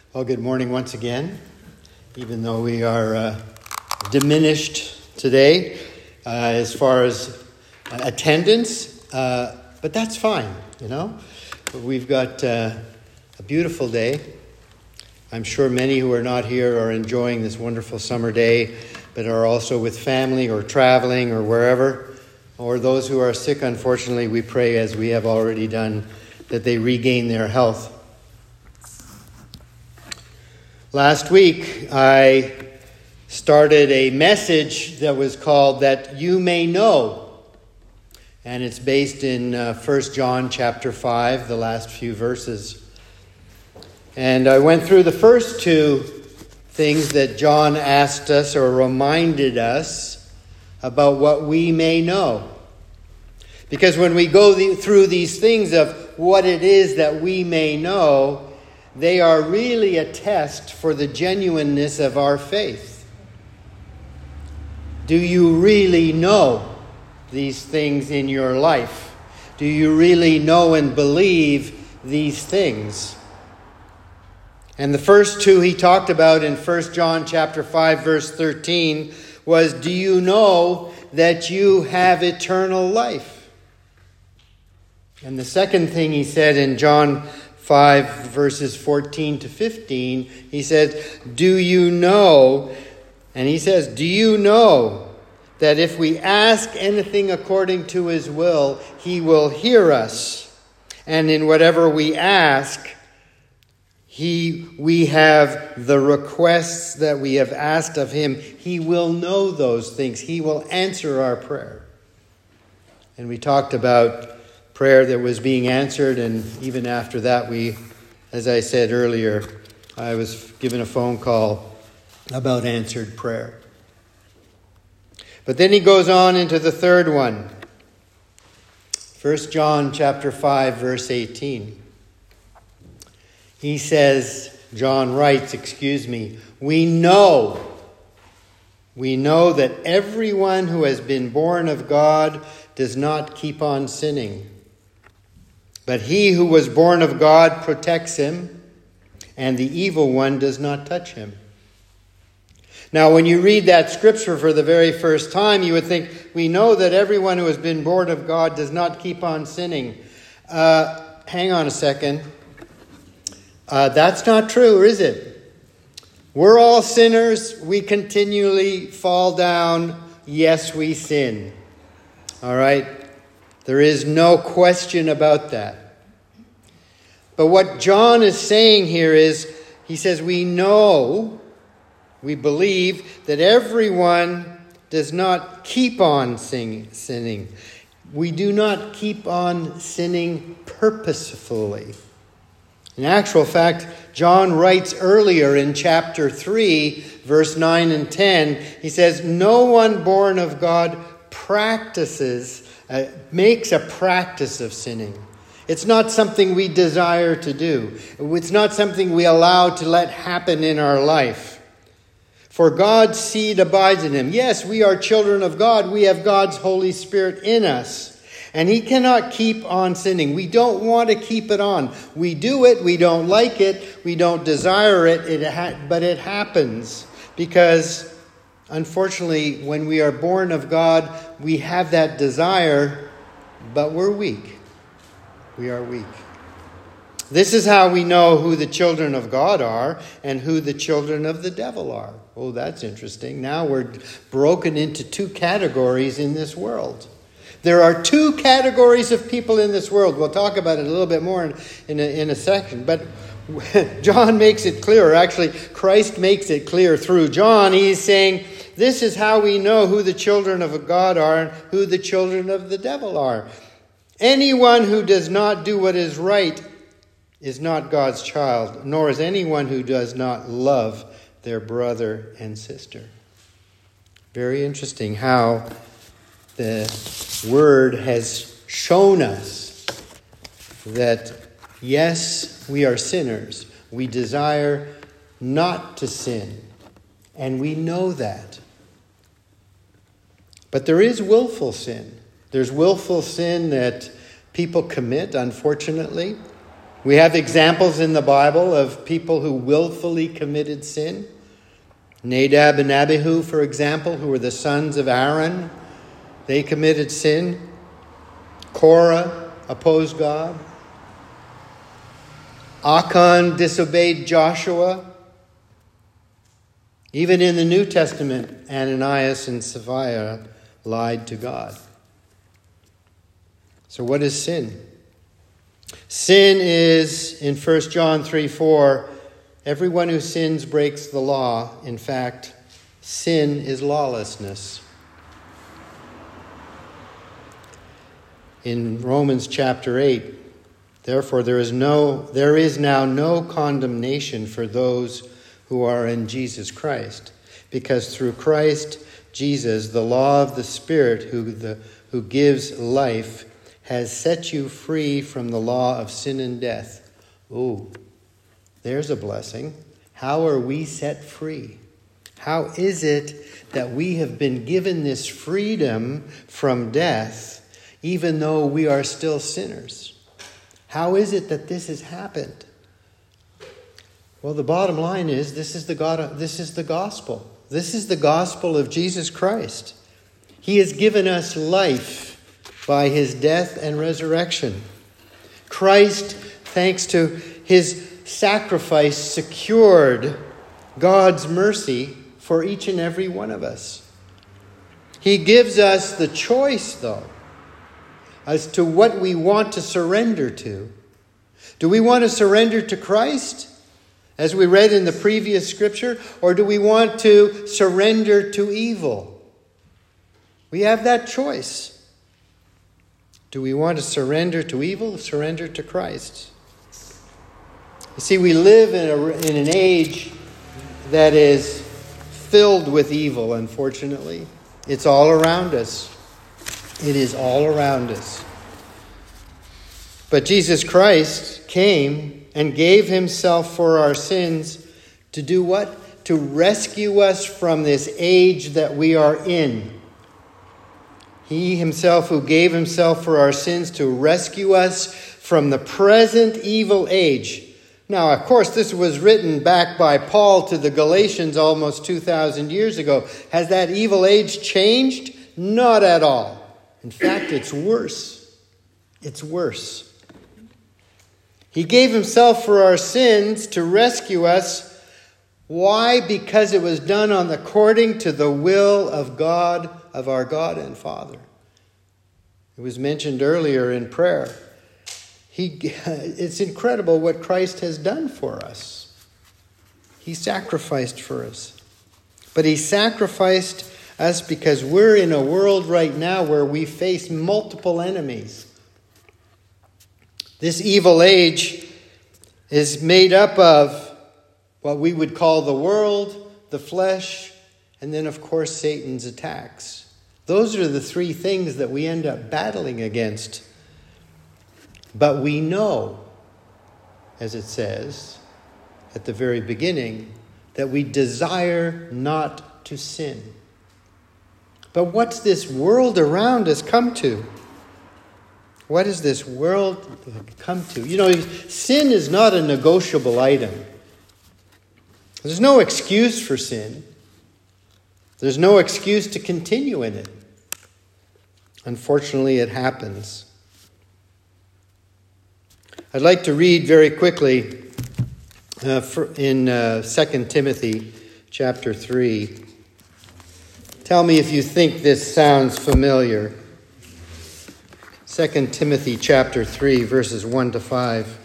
Well, good morning once again, even though we are diminished today as far as attendance, but that's fine, you know. We've got a beautiful day. I'm sure many who are not here are enjoying this wonderful summer day, but are also with family or traveling or wherever. Or those who are sick, unfortunately, we pray, as we have already done, that they regain their health. Last week, I started a message that was called That You May Know. And it's based in 1 John chapter 5, the last few verses. And I went through the first two things that John asked us or reminded us about what we may know. Because when we go through these things of what it is that we may know, they are really a test for the genuineness of our faith. Do you really know these things in your life? Do you really know and believe these things? And the first two he talked about in 1 John chapter 5 verse 13 was, do you know that you have eternal life? And the second thing he said in John 5 verses 14 to 15, he said, do you know, and he says, do you know that if we ask anything according to his will, he will hear us? And in whatever we ask, we have the requests that we have asked of him. He will know those things. He will answer our prayer. And we talked about prayer that was being answered, and even after that, as I said earlier, I was given a phone call about answered prayer. But then he goes on into the third one. 1 John chapter 5, verse 18. He says, John writes, we know that everyone who has been born of God does not keep on sinning. But he who was born of God protects him, and the evil one does not touch him. Now, when you read that scripture for the very first time, you would think, we know that everyone who has been born of God does not keep on sinning. Hang on a second. That's not true, is it? We're all sinners. We continually fall down. Yes, we sin. All right? There is no question about that. But what John is saying here is, he says, we believe that everyone does not keep on sinning. We do not keep on sinning purposefully. In actual fact, John writes earlier in chapter 3, verse 9 and 10, he says, no one born of God makes a practice of sinning. It's not something we desire to do. It's not something we allow to let happen in our life. For God's seed abides in him. Yes, we are children of God. We have God's Holy Spirit in us. And he cannot keep on sinning. We don't want to keep it on. We do it. We don't like it. We don't desire it. But it happens. Because, unfortunately, when we are born of God, we have that desire, but we're weak. We are weak. This is how we know who the children of God are and who the children of the devil are. Oh, that's interesting. Now we're broken into two categories in this world. There are two categories of people in this world. We'll talk about it a little bit more in a second. But John makes it clear. Actually, Christ makes it clear through John. He's saying, this is how we know who the children of God are and who the children of the devil are. Anyone who does not do what is right is not God's child, nor is anyone who does not love their brother and sister. Very interesting how the Word has shown us that, yes, we are sinners. We desire not to sin, and we know that. But there is willful sin. There's willful sin that people commit, unfortunately. We have examples in the Bible of people who willfully committed sin. Nadab and Abihu, for example, who were the sons of Aaron, they committed sin. Korah opposed God. Achan disobeyed Joshua. Even in the New Testament, Ananias and Sapphira lied to God. So what is sin? Sin is, in 1 John 3:4, everyone who sins breaks the law. In fact, sin is lawlessness. In Romans chapter 8, therefore there is now no condemnation for those who are in Jesus Christ, because through Christ Jesus, the law of the Spirit who gives life has set you free from the law of sin and death. Oh, there's a blessing. How are we set free? How is it that we have been given this freedom from death, even though we are still sinners? How is it that this has happened? Well, the bottom line is this is the gospel. This is the gospel of Jesus Christ. He has given us life by his death and resurrection. Christ, thanks to his sacrifice, secured God's mercy for each and every one of us. He gives us the choice, though, as to what we want to surrender to. Do we want to surrender to Christ, as we read in the previous scripture, or do we want to surrender to evil? We have that choice. Do we want to surrender to evil or surrender to Christ? You see, we live in an age that is filled with evil, unfortunately. It's all around us. It is all around us. But Jesus Christ came and gave himself for our sins to do what? To rescue us from this age that we are in. He himself who gave himself for our sins to rescue us from the present evil age. Now, of course, this was written back by Paul to the Galatians almost 2,000 years ago. Has that evil age changed? Not at all. In fact, it's worse. It's worse. He gave himself for our sins to rescue us. Why? Because it was done according to the will of God, of our God and Father. It was mentioned earlier in prayer. It's incredible what Christ has done for us. He sacrificed for us. But he sacrificed us because we're in a world right now where we face multiple enemies. This evil age is made up of what we would call the world, the flesh, and then, of course, Satan's attacks. Those are the three things that we end up battling against. But we know, as it says at the very beginning, that we desire not to sin. But what's this world around us come to? What does this world come to? You know, sin is not a negotiable item. There's no excuse for sin. There's no excuse to continue in it. Unfortunately, it happens. I'd like to read very quickly in 2 Timothy chapter 3. Tell me if you think this sounds familiar. 2 Timothy chapter 3, verses 1 to 5.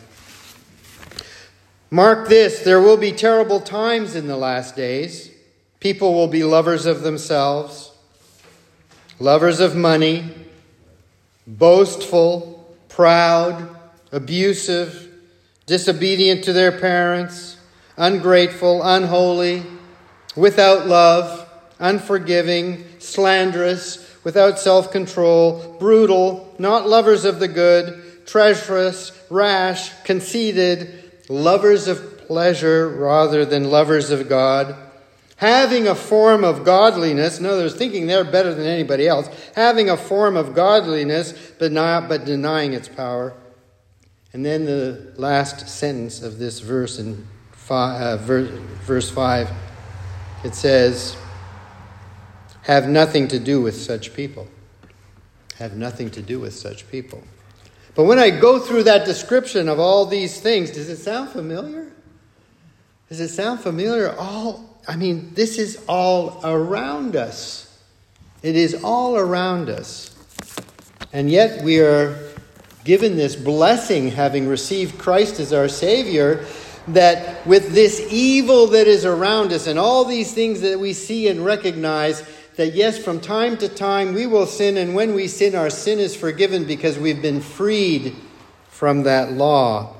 Mark this, there will be terrible times in the last days. People will be lovers of themselves, lovers of money, boastful, proud, abusive, disobedient to their parents, ungrateful, unholy, without love, unforgiving, slanderous, without self-control, brutal, not lovers of the good, treacherous, rash, conceited, lovers of pleasure rather than lovers of God, having a form of godliness, in other words, thinking they're better than anybody else, having a form of godliness but denying its power. And then the last sentence of this verse in verse 5, it says, have nothing to do with such people. Have nothing to do with such people. But when I go through that description of all these things, does it sound familiar? Does it sound familiar? This is all around us. It is all around us. And yet we are given this blessing, having received Christ as our Savior, that with this evil that is around us and all these things that we see and recognize, that yes, from time to time we will sin, and when we sin, our sin is forgiven because we've been freed from that law.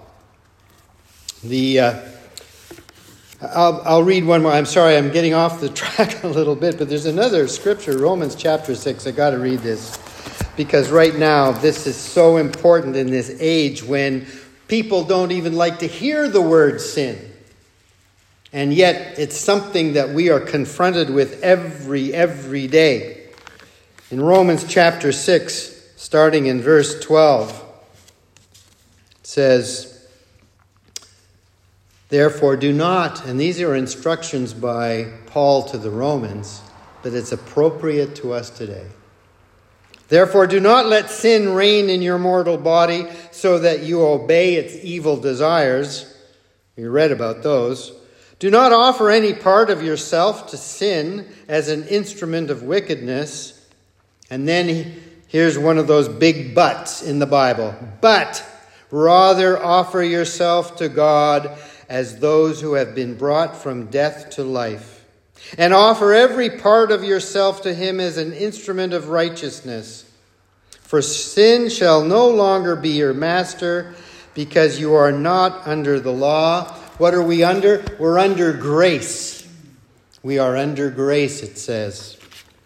I'll read one more. I'm sorry, I'm getting off the track a little bit, but there's another scripture, Romans chapter 6. I got to read this because right now this is so important in this age when people don't even like to hear the word sin. And yet it's something that we are confronted with every day. In Romans chapter 6, starting in verse 12, it says, therefore do not, and these are instructions by Paul to the Romans, but it's appropriate to us today. Therefore do not let sin reign in your mortal body so that you obey its evil desires. We read about those. Do not offer any part of yourself to sin as an instrument of wickedness. And then here's one of those big buts in the Bible. But rather offer yourself to God as those who have been brought from death to life. And offer every part of yourself to him as an instrument of righteousness. For sin shall no longer be your master, because you are not under the law. What are we under? We're under grace. We are under grace, it says.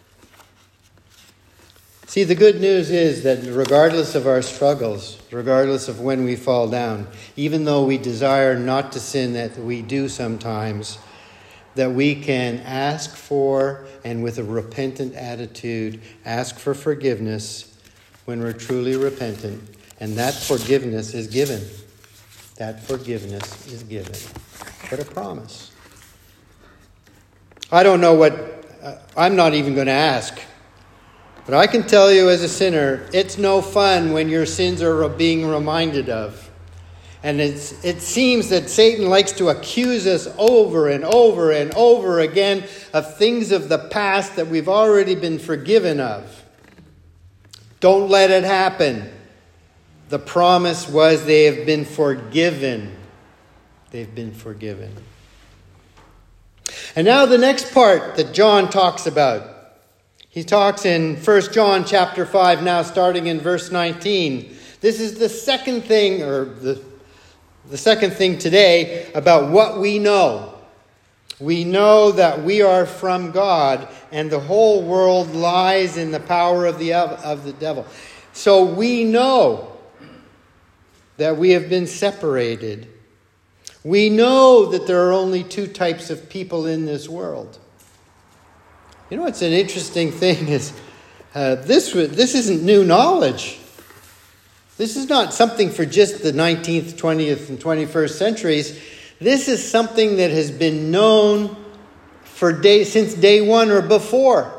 See, the good news is that regardless of our struggles, regardless of when we fall down, even though we desire not to sin, that we do sometimes, that we can ask for, and with a repentant attitude, ask for forgiveness when we're truly repentant. And that forgiveness is given. That forgiveness is given. What a promise. I don't know I'm not even going to ask. But I can tell you as a sinner, it's no fun when your sins are being reminded of. And it seems that Satan likes to accuse us over and over and over again of things of the past that we've already been forgiven of. Don't let it happen. The promise was they have been forgiven. They've been forgiven. And now the next part that John talks about. He talks in 1 John chapter 5, now starting in verse 19. This is the second thing, or the second thing today about what we know. We know that we are from God, and the whole world lies in the power of the devil. So we know that we have been separated. We know that there are only two types of people in this world. You know what's an interesting thing is this isn't new knowledge. This is not something for just the 19th, 20th, and 21st centuries. This is something that has been known since day one or before.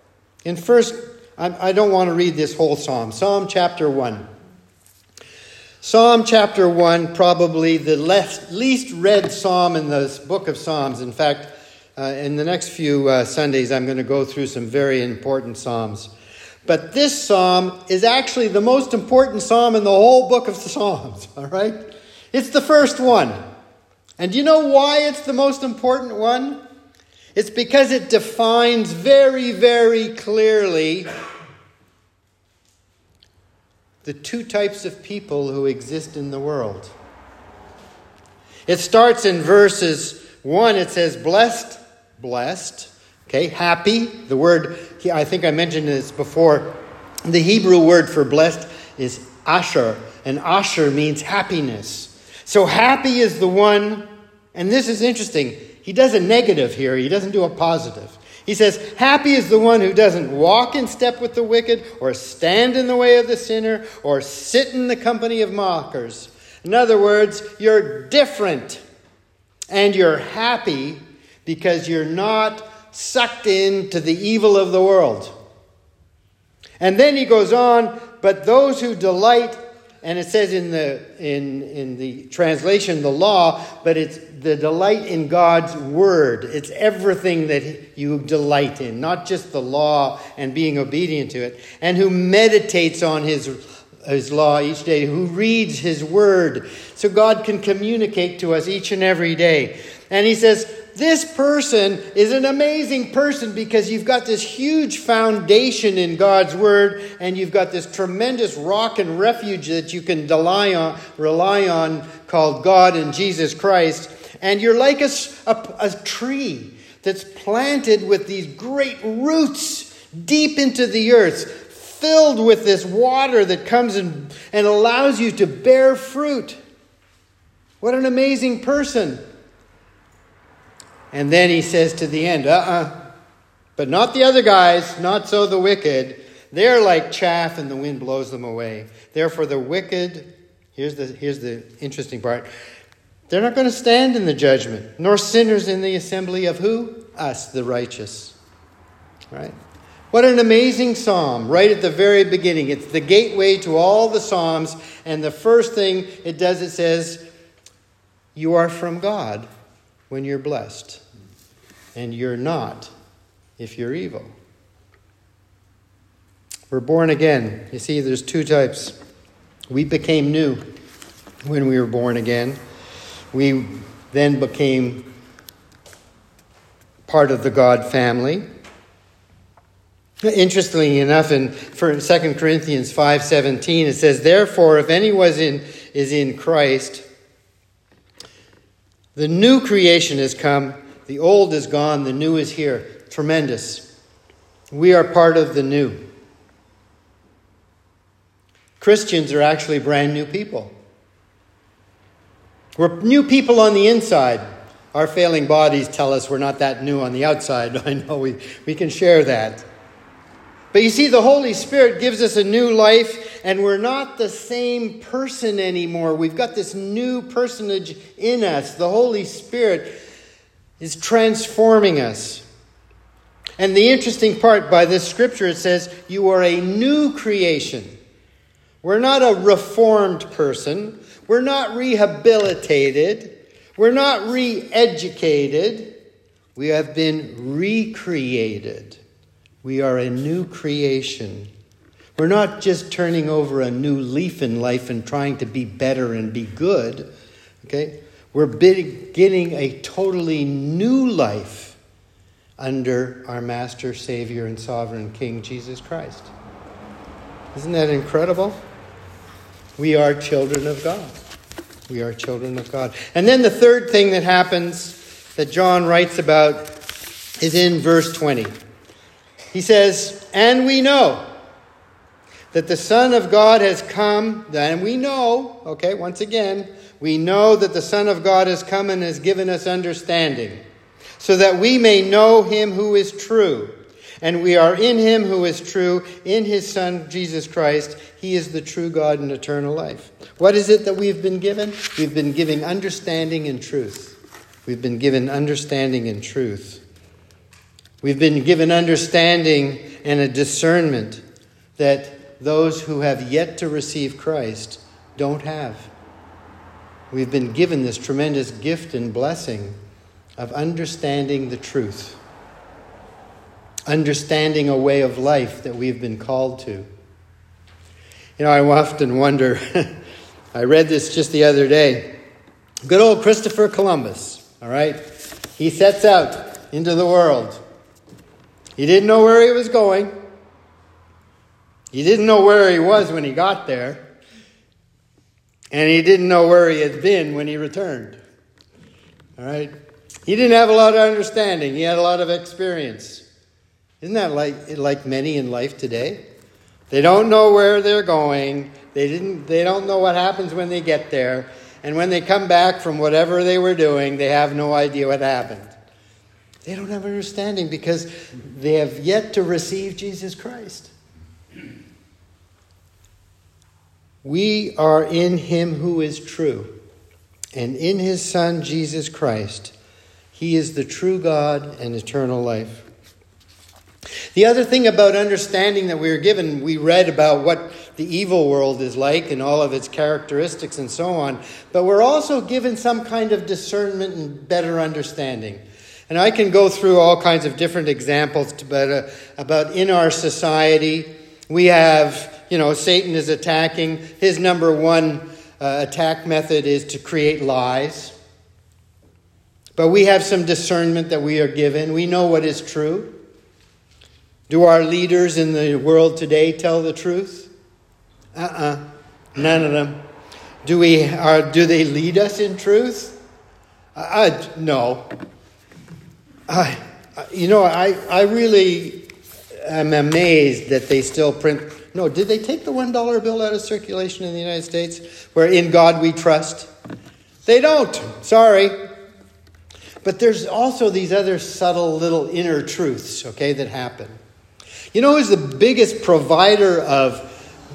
I don't want to read this whole psalm. Psalm chapter 1. Psalm chapter 1, probably the least read psalm in the book of Psalms. In fact, in the next few Sundays, I'm going to go through some very important psalms. But this psalm is actually the most important psalm in the whole book of the Psalms. All right? It's the first one. And do you know why it's the most important one? It's because it defines very, very clearly the two types of people who exist in the world. It starts in verses 1. It says, blessed. Okay, happy. The word, I think I mentioned this before. The Hebrew word for blessed is asher. And asher means happiness. So happy is the one, and this is interesting. He does a negative here. He doesn't do a positive. He says, happy is the one who doesn't walk in step with the wicked, or stand in the way of the sinner, or sit in the company of mockers. In other words, you're different. And you're happy because you're not sucked into the evil of the world. And then he goes on, but those who delight, and it says in the translation, the law, but it's the delight in God's word. It's everything that you delight in, not just the law and being obedient to it. And who meditates on his law each day, who reads his word, so God can communicate to us each and every day. And he says, this person is an amazing person because you've got this huge foundation in God's word, and you've got this tremendous rock and refuge that you can rely on called God and Jesus Christ. And you're like a tree that's planted with these great roots deep into the earth, filled with this water that comes and allows you to bear fruit. What an amazing person. And then he says to the end, but not the other guys, not so the wicked. They're like chaff and the wind blows them away. Therefore the wicked, here's the interesting part, they're not going to stand in the judgment, nor sinners in the assembly of who? Us, the righteous. Right? What an amazing psalm, right at the very beginning. It's the gateway to all the psalms. And the first thing it does, it says, you are from God when you're blessed. And you're not if you're evil. We're born again. You see, there's two types. We became new when we were born again. We then became part of the God family. Interestingly enough, for 2 Corinthians 5:17, it says, therefore, if anyone is in Christ, the new creation has come, the old is gone, the new is here. Tremendous. We are part of the new. Christians are actually brand new people. We're new people on the inside. Our failing bodies tell us we're not that new on the outside. I know we can share that. But you see, the Holy Spirit gives us a new life, and we're not the same person anymore. We've got this new personage in us. The Holy Spirit is transforming us. And the interesting part by this scripture, it says, you are a new creation. We're not a reformed person. We're not rehabilitated. We're not re-educated. We have been recreated. We are a new creation. We're not just turning over a new leaf in life and trying to be better and be good. Okay? We're beginning a totally new life under our Master, Savior, and Sovereign King, Jesus Christ. Isn't that incredible? We are children of God. We are children of God. And then the third thing that happens that John writes about is in verse 20. He says, and we know that the Son of God has come, and we know, okay, once again, we know that the Son of God has come and has given us understanding, so that we may know him who is true. And we are in him who is true, in his Son, Jesus Christ. He is the true God and eternal life. What is it that we've been given? We've been given understanding and truth. We've been given understanding and truth. We've been given understanding and a discernment that those who have yet to receive Christ don't have. We've been given this tremendous gift and blessing of understanding the truth. Understanding a way of life that we've been called to. You know, I often wonder, I read this just the other day. Good old Christopher Columbus, all right? He sets out into the world. He didn't know where he was going. He didn't know where he was when he got there. And he didn't know where he had been when he returned. All right? He didn't have a lot of understanding. He had a lot of experience. Isn't that like many in life today? They don't know where they're going. They don't know what happens when they get there. And when they come back from whatever they were doing, they have no idea what happened. They don't have understanding because they have yet to receive Jesus Christ. We are in him who is true, and in his Son, Jesus Christ. He is the true God and eternal life. The other thing about understanding that we are given, we read about what the evil world is like and all of its characteristics and so on, but we're also given some kind of discernment and better understanding. And I can go through all kinds of different examples about in our society. We have, Satan is attacking. His number one attack method is to create lies. But we have some discernment that we are given. We know what is true. Do our leaders in the world today tell the truth? None of them. Do they lead us in truth? No. I really am amazed that they still print. No, did they take the $1 bill out of circulation in the United States? Where in God we trust? They don't. Sorry. But there's also these other subtle little inner truths, that happen. You know who's the biggest provider of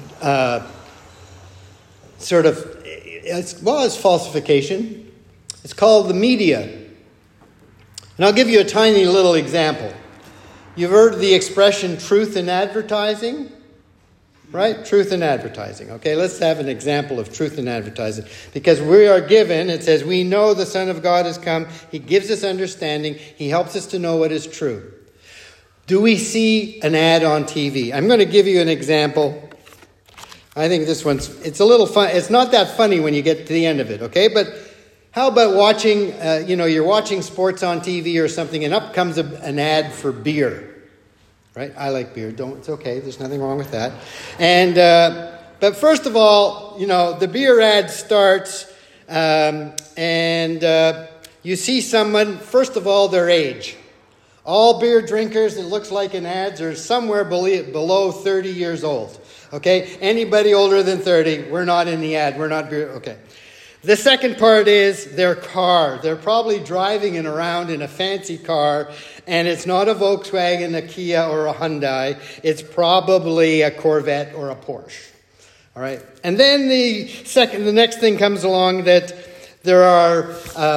it's falsification? It's called the media. And I'll give you a tiny little example. You've heard the expression truth in advertising? Right? Truth in advertising. Okay, let's have an example of truth in advertising. Because we are given, it says, we know the Son of God has come. He gives us understanding. He helps us to know what is true. Do we see an ad on TV? I'm going to give you an example. I think this it's a little fun. It's not that funny when you get to the end of it, okay? But how about watching, you're watching sports on TV or something, and up comes an ad for beer. Right? I like beer. It's okay. There's nothing wrong with that. And but first of all, the beer ad starts, and you see someone. First of all, their age. All beer drinkers, it looks like in ads, are somewhere below 30 years old. Okay? Anybody older than 30, we're not in the ad. We're not beer. Okay. The second part is their car. They're probably driving it around in a fancy car, and it's not a Volkswagen, a Kia, or a Hyundai. It's probably a Corvette or a Porsche. All right. And then the next thing comes along that there are,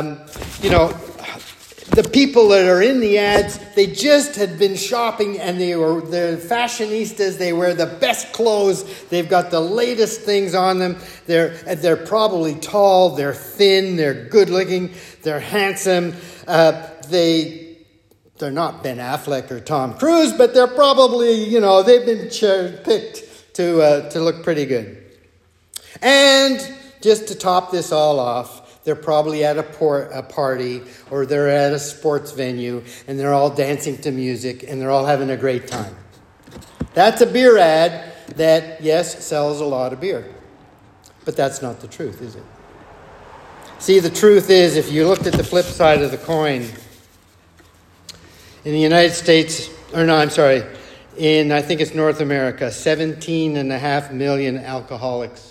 the people that are in the ads, they just had been shopping and they're fashionistas. They wear the best clothes. They've got the latest things on them. They're probably tall. They're thin. They're good looking. They're handsome. They're not Ben Affleck or Tom Cruise, but they're probably, they've been picked to look pretty good. And just to top this all off, they're probably at a party or they're at a sports venue and they're all dancing to music and they're all having a great time. That's a beer ad that, yes, sells a lot of beer. But that's not the truth, is it? See, the truth is, if you looked at the flip side of the coin, in the United States, in, I think it's North America, 17.5 million alcoholics.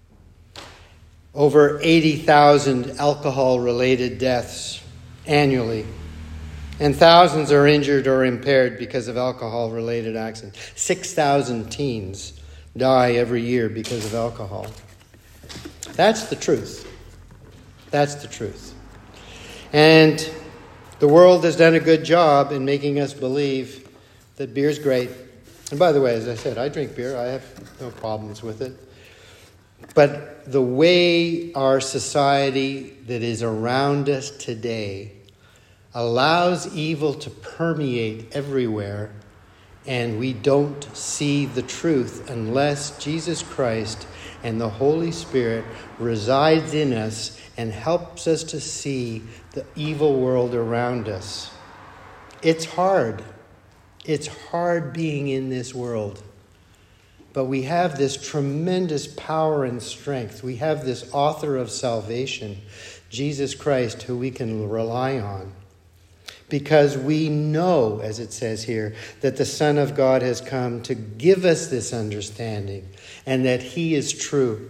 Over 80,000 alcohol-related deaths annually. And thousands are injured or impaired because of alcohol-related accidents. 6,000 teens die every year because of alcohol. That's the truth. That's the truth. And the world has done a good job in making us believe that beer's great. And by the way, as I said, I drink beer. I have no problems with it. But the way our society that is around us today allows evil to permeate everywhere, and we don't see the truth unless Jesus Christ and the Holy Spirit resides in us and helps us to see the evil world around us. It's hard. It's hard being in this world. But we have this tremendous power and strength. We have this author of salvation, Jesus Christ, who we can rely on. Because we know, as it says here, that the Son of God has come to give us this understanding and that he is true.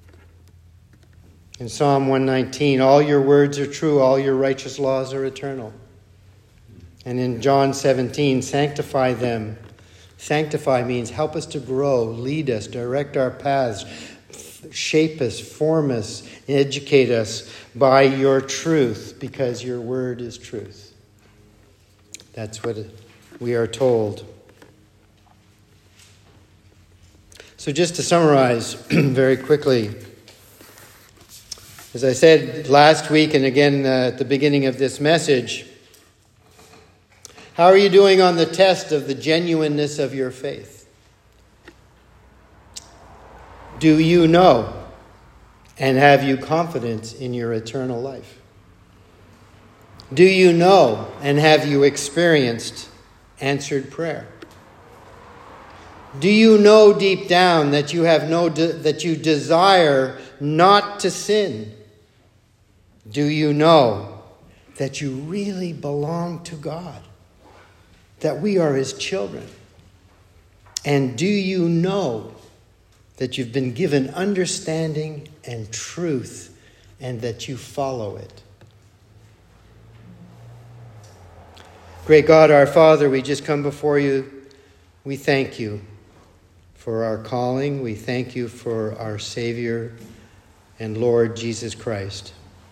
In Psalm 119, all your words are true, all your righteous laws are eternal. And in John 17, sanctify them. Sanctify means help us to grow, lead us, direct our paths, shape us, form us, educate us by your truth, because your word is truth. That's what we are told. So just to summarize very quickly, as I said last week and again at the beginning of this message, how are you doing on the test of the genuineness of your faith? Do you know and have you confidence in your eternal life? Do you know and have you experienced answered prayer? Do you know deep down that you have that you desire not to sin? Do you know that you really belong to God? That we are his children? And do you know that you've been given understanding and truth, and that you follow it? Great God, our Father, we just come before you. We thank you for our calling. We thank you for our Savior and Lord Jesus Christ.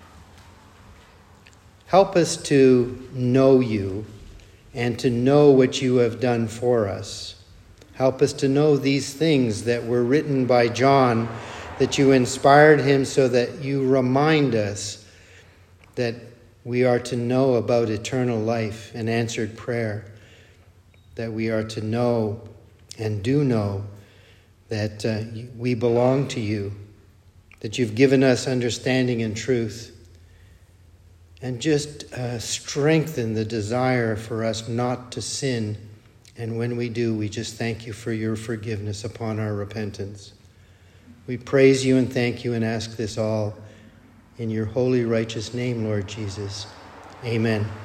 Help us to know you and to know what you have done for us. Help us to know these things that were written by John, that you inspired him so that you remind us that we are to know about eternal life and answered prayer, that we are to know and do know that we belong to you, that you've given us understanding and truth, and just strengthen the desire for us not to sin. And when we do, we just thank you for your forgiveness upon our repentance. We praise you and thank you and ask this all in your holy, righteous name, Lord Jesus. Amen.